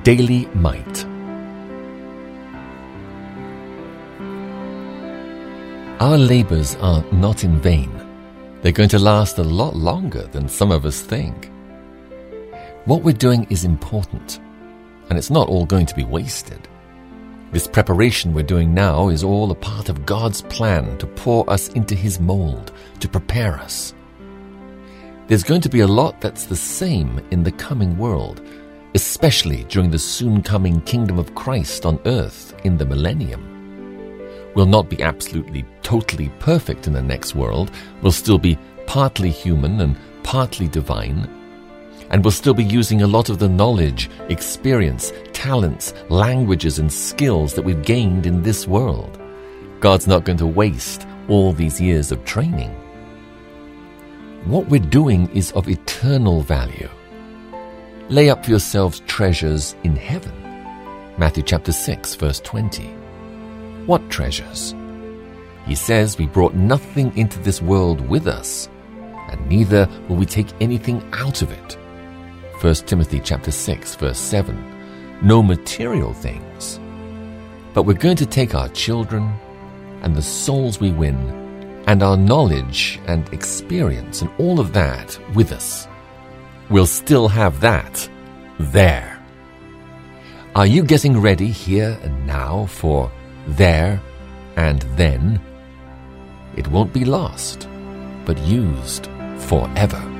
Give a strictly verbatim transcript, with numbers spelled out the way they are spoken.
Daily Might. Our labors are not in vain. They're going to last a lot longer than some of us think. What we're doing is important, and it's not all going to be wasted. This preparation we're doing now is all a part of God's plan to pour us into His mold, to prepare us. There's going to be a lot that's the same in the coming world, especially during the soon-coming kingdom of Christ on earth in the millennium. We'll not be absolutely, totally perfect in the next world. We'll still be partly human and partly divine. And we'll still be using a lot of the knowledge, experience, talents, languages, and skills that we've gained in this world. God's not going to waste all these years of training. What we're doing is of eternal value. Lay up for yourselves treasures in heaven. Matthew chapter six, verse twenty. What treasures? He says we brought nothing into this world with us, and neither will we take anything out of it. First Timothy chapter six, verse seven. No material things. But we're going to take our children and the souls we win and our knowledge and experience and all of that with us. We'll still have that there. Are you getting ready here and now for there and then? It won't be lost, but used forever.